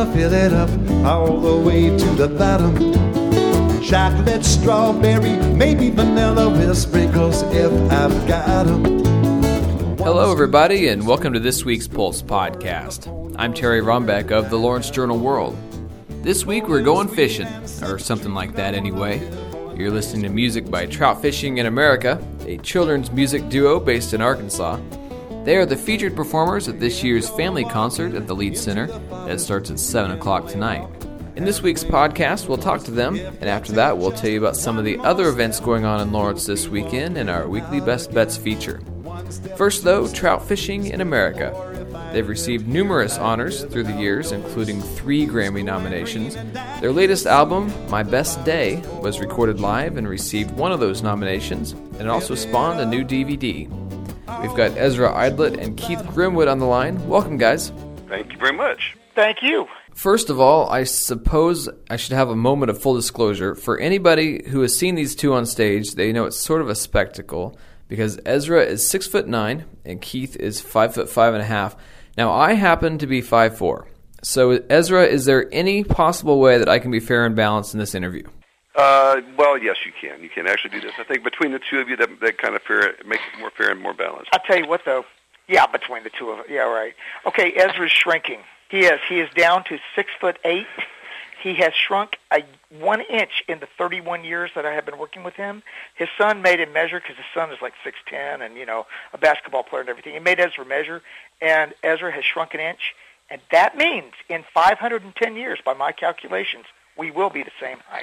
fill it up all the way to the bottom. Chocolate, strawberry, maybe vanilla with sprinkles if I've got 'em. Hello, everybody, and welcome to this week's Pulse Podcast. I'm Terry Rombeck of the Lawrence Journal-World. This week we're going fishing, or something like that anyway. You're listening to music by Trout Fishing in America, a children's music duo based in Arkansas. They are the featured performers at this year's family concert at the Lead Center that starts at 7 o'clock tonight. In this week's podcast, we'll talk to them, and after that, we'll tell you about some of the other events going on in Lawrence this weekend in our weekly Best Bets feature. First, though, Trout Fishing in America. They've received numerous honors through the years, including 3 Grammy nominations. Their latest album, My Best Day, was recorded live and received one of those nominations, and it also spawned a new DVD. We've got Ezra Idlet and Keith Grimwood on the line. Welcome, guys. Thank you very much. Thank you. First of all, I suppose I should have a moment of full disclosure. For anybody who has seen these two on stage, they know it's sort of a spectacle because Ezra is 6'9" and Keith is 5'5.5". Now, I happen to be 5'4". So, Ezra, is there any possible way that I can be fair and balanced in this interview? Well, yes, you can. You can actually do this. I think between the two of you, that kind of fair makes it more fair and more balanced. I'll tell you what, though. Yeah, between the two of them. Yeah, right. Okay, Ezra's shrinking. He is. He is down to 6'8". He has shrunk 1 inch in the 31 years that I have been working with him. His son made him measure because his son is like 6'10" and, a basketball player and everything. He made Ezra measure, and Ezra has shrunk an inch. And that means in 510 years, by my calculations, we will be the same height.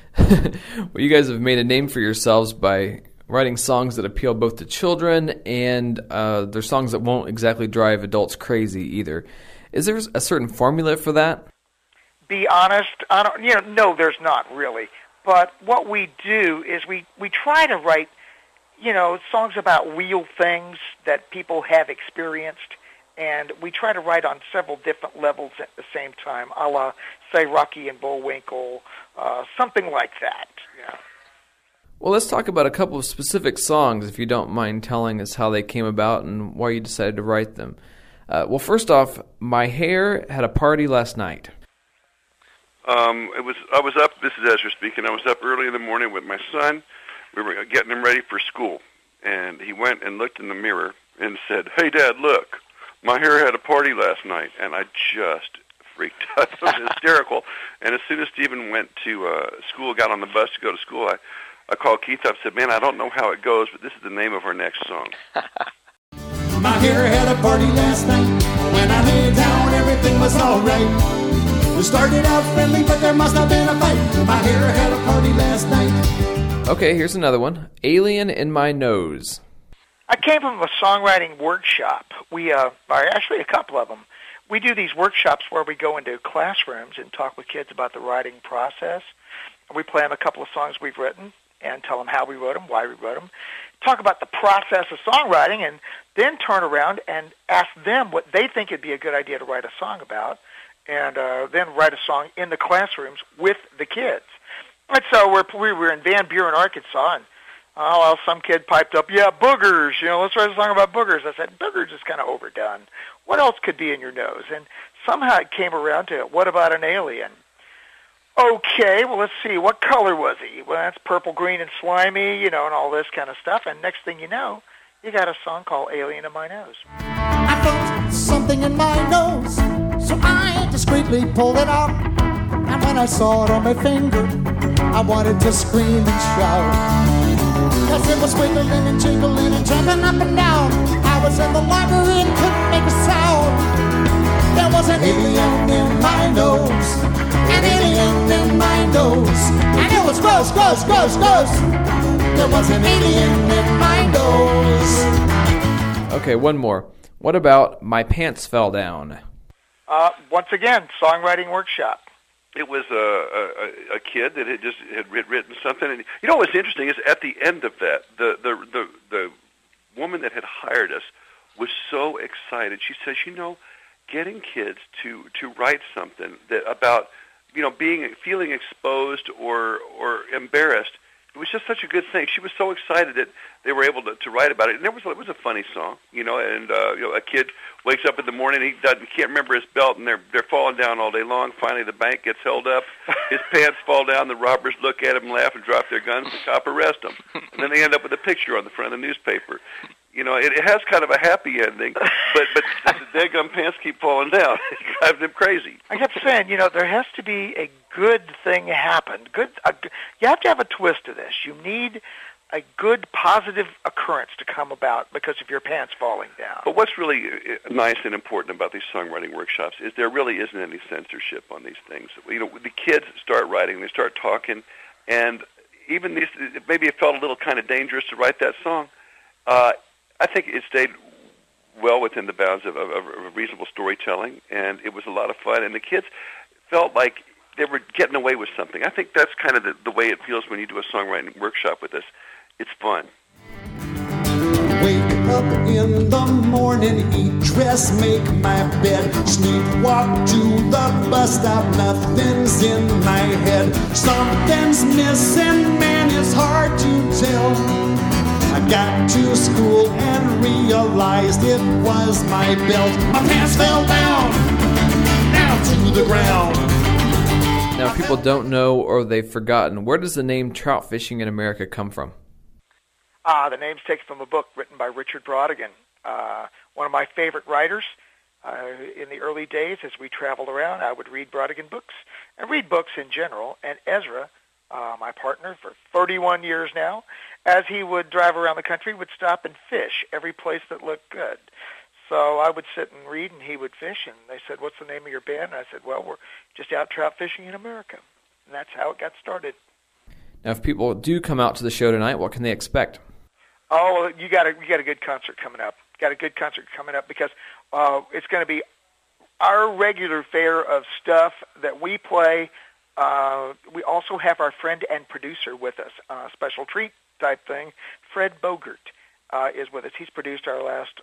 Well, you guys have made a name for yourselves by writing songs that appeal both to children and they're songs that won't exactly drive adults crazy either. Is there a certain formula for that? Be honest, no, there's not really. But what we do is we try to write, songs about real things that people have experienced, and we try to write on several different levels at the same time, a la, say, Rocky and Bullwinkle, something like that. Yeah. Well, let's talk about a couple of specific songs, if you don't mind telling us how they came about and why you decided to write them. Well, first off, My Hair Had a Party Last Night. I was up, this is Ezra speaking, I was up early in the morning with my son. We were getting him ready for school. And he went and looked in the mirror and said, "Hey, Dad, look, my hair had a party last night." And I just freaked out. It was hysterical. And as soon as Stephen went to school, got on the bus to go to school, I called Keith up and said, "Man, I don't know how it goes, but this is the name of our next song." My hair had a party last night. When I lay down, everything was all right. We started out friendly, but there must have been a fight. My hair had a party last night. Okay, here's another one. Alien in My Nose. I came from a songwriting workshop. We actually a couple of them. We do these workshops where we go into classrooms and talk with kids about the writing process. We play them a couple of songs we've written and tell them how we wrote them, why we wrote them, talk about the process of songwriting, and then turn around and ask them what they think would be a good idea to write a song about, and then write a song in the classrooms with the kids. And so we were in Van Buren, Arkansas, and some kid piped up, "Yeah, boogers, let's write a song about boogers." I said, "Boogers is kind of overdone. What else could be in your nose?" And somehow it came around to, what about an alien? Okay, well, let's see, what color was he? Well, that's purple, green, and slimy, and all this kind of stuff. And next thing you know, you got a song called Alien in My Nose. I felt something in my nose, so I discreetly pulled it out. And when I saw it on my finger, I wanted to scream and shout. Cause it was wiggling and jiggling and jumping up and down. I was in the library and couldn't make a sound. There was an alien in my nose, an alien in my nose, and it was gross, gross, gross, gross. There was an alien in my nose. Okay, one more. What about My Pants Fell Down? Once again, songwriting workshop. It was a kid that had written something, and what's interesting is at the end of that, the woman that had hired us was so excited. She says, getting kids to write something that about feeling exposed or embarrassed it was just such a good thing. She was so excited that they were able to write about it, and it was a funny song, and a kid wakes up in the morning, he can't remember his belt, and they're falling down all day long. Finally, the bank gets held up, his pants fall down, the robbers look at him, laugh, and drop their guns. The cop arrests him, and then they end up with a picture on the front of the newspaper. It has kind of a happy ending, but the daggum pants keep falling down. It drives them crazy. I kept saying, there has to be a good thing happen. You have to have a twist to this. You need a good, positive occurrence to come about because of your pants falling down. But what's really nice and important about these songwriting workshops is there really isn't any censorship on these things. The kids start writing, they start talking, and even these, maybe it felt a little kind of dangerous to write that song. I think it stayed well within the bounds of reasonable storytelling, and it was a lot of fun, and the kids felt like they were getting away with something. I think that's kind of the way it feels when you do a songwriting workshop with us. It's fun. Wake up in the morning, eat, dress, make my bed, sleepwalk to the bus stop, nothing's in my head. Something's missing, man, it's hard to tell. I got to school and realized it was my belt. My pants fell down to the ground. Now, if people don't know or they've forgotten, where does the name Trout Fishing in America come from? The name's taken from a book written by Richard Brautigan, one of my favorite writers. In the early days, as we traveled around, I would read Brautigan books and read books in general. And Ezra, my partner for 31 years now, as he would drive around the country, would stop and fish every place that looked good. So I would sit and read, and he would fish, and they said, "What's the name of your band?" And I said, "Well, we're just out trout fishing in America." And that's how it got started. Now, if people do come out to the show tonight, what can they expect? Oh, you got a good concert coming up. Got a good concert coming up because it's going to be our regular fare of stuff that we play. We also have our friend and producer with us, special treat type thing. Fred Bogert is with us. He's produced our last,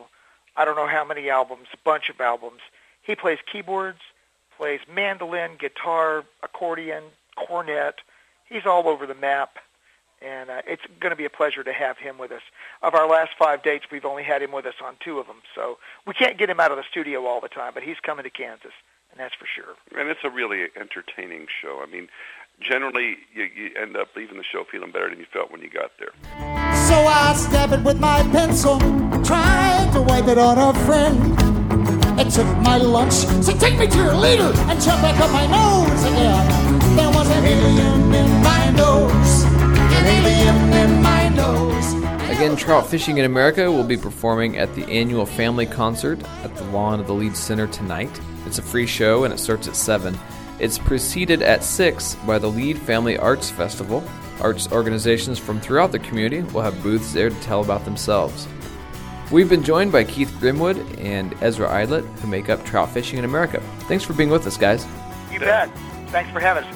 I don't know how many albums, a bunch of albums. He plays keyboards, plays mandolin, guitar, accordion, cornet. He's all over the map, and it's going to be a pleasure to have him with us. Of our last 5 dates, we've only had him with us on 2 of them, so we can't get him out of the studio all the time, but he's coming to Kansas, and that's for sure. And it's a really entertaining show. I mean, generally, you end up leaving the show feeling better than you felt when you got there. So I stab it with my pencil, tried to wipe it on a friend. It took my lunch, so take me to your leader and jump back up my nose again. There was an alien in my nose, an alien in my nose. Again, Trout Fishing in America will be performing at the annual family concert at the lawn of the Leeds Center tonight. It's a free show and it starts at 7. It's preceded at 6 by the Lead Family Arts Festival. Arts organizations from throughout the community will have booths there to tell about themselves. We've been joined by Keith Grimwood and Ezra Eidlet, who make up Trout Fishing in America. Thanks for being with us, guys. You bet. Thanks for having us.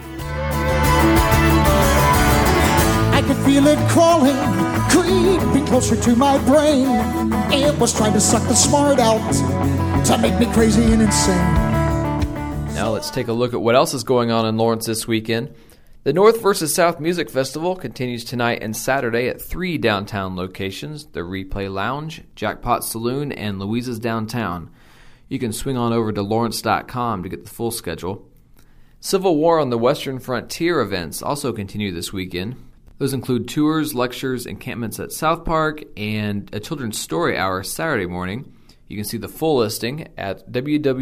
I could feel it crawling, creeping closer to my brain. It was trying to suck the smart out to make me crazy and insane. Now let's take a look at what else is going on in Lawrence this weekend. The North vs. South Music Festival continues tonight and Saturday at 3 downtown locations, the Replay Lounge, Jackpot Saloon, and Louisa's Downtown. You can swing on over to Lawrence.com to get the full schedule. Civil War on the Western Frontier events also continue this weekend. Those include tours, lectures, encampments at South Park, and a children's story hour Saturday morning. You can see the full listing at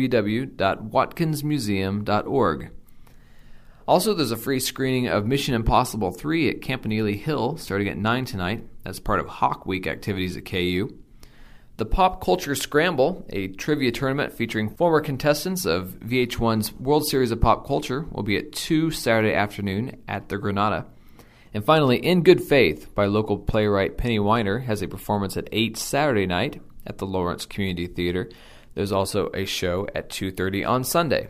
www.watkinsmuseum.org. Also, there's a free screening of Mission Impossible 3 at Campanile Hill starting at 9 tonight. That's part of Hawk Week activities at KU. The Pop Culture Scramble, a trivia tournament featuring former contestants of VH1's World Series of Pop Culture, will be at 2 Saturday afternoon at the Granada. And finally, In Good Faith by local playwright Penny Weiner has a performance at 8 Saturday night at the Lawrence Community Theater. There's also a show at 2:30 on Sunday.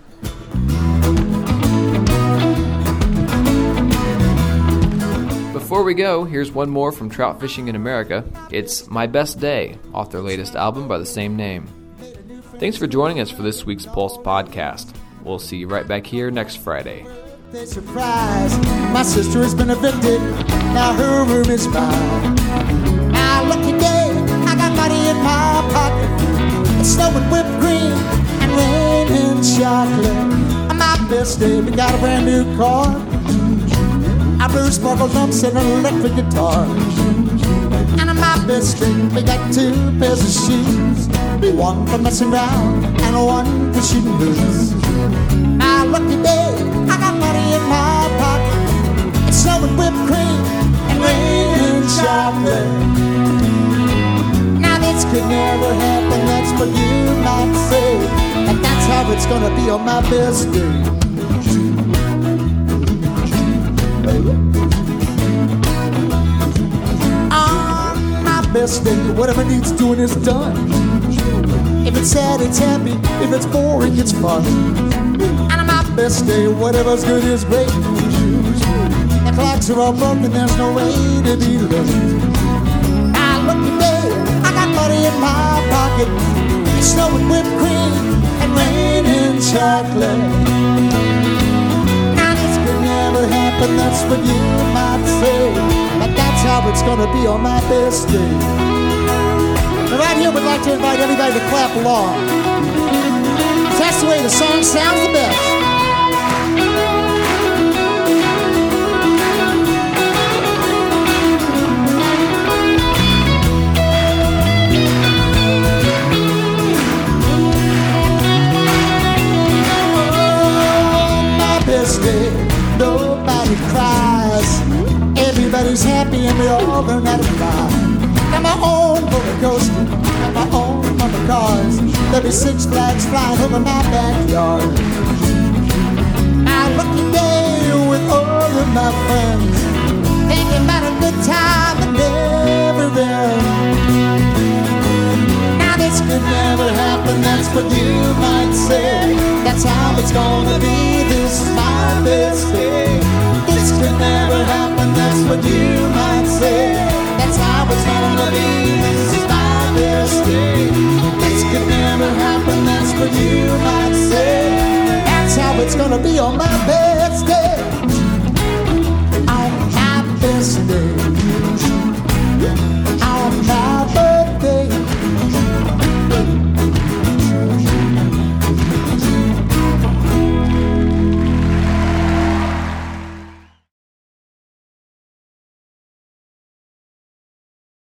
Before we go, here's one more from Trout Fishing in America. It's My Best Day, off their latest album by the same name. Thanks for joining us for this week's Pulse podcast. We'll see you right back here next Friday. Birthday surprise. My sister has been evicted. Now her room is mine. Now lucky day, I got money in my pocket. It's snowing whipped cream and raining chocolate. On my best day, we got a brand new car. I blew sparkle lumps and an electric guitar. And on my best day, we got 2 pairs of shoes. One for messing around and one for shooting boots. Now lucky day, I got money in my pocket. It's snowing whipped cream and raining chocolate. Now this could never happen, that's what you might say. And that's how it's gonna be on my best day. On my best day, whatever needs doing is done. If it's sad, it's happy. If it's boring, it's fun. And on my best day, whatever's good is great. The clocks are all broken, there's no way to be late. Now lucky day, I got money in my pocket. It's snowing whipped cream and raining chocolate. Now this could never happen, that's what you might say. But that's how it's gonna be on my best day. And right here, we'd like to invite everybody to clap along. That's the way the song sounds the best. My best day, nobody cries. Everybody's happy and we all learn how to fly. Got my own roller coaster, got my own bumper cars. There'll be 6 flags flying over my backyard. A lucky day with all of my friends, thinking about a good time that never ends. Now this could never happen, that's what you might say. That's how it's gonna be, this is my best day. This could never happen, that's what you might say. That's how it's gonna be, this is my best day. This could never happen, that's what you might say. That's how it's gonna be on my bed.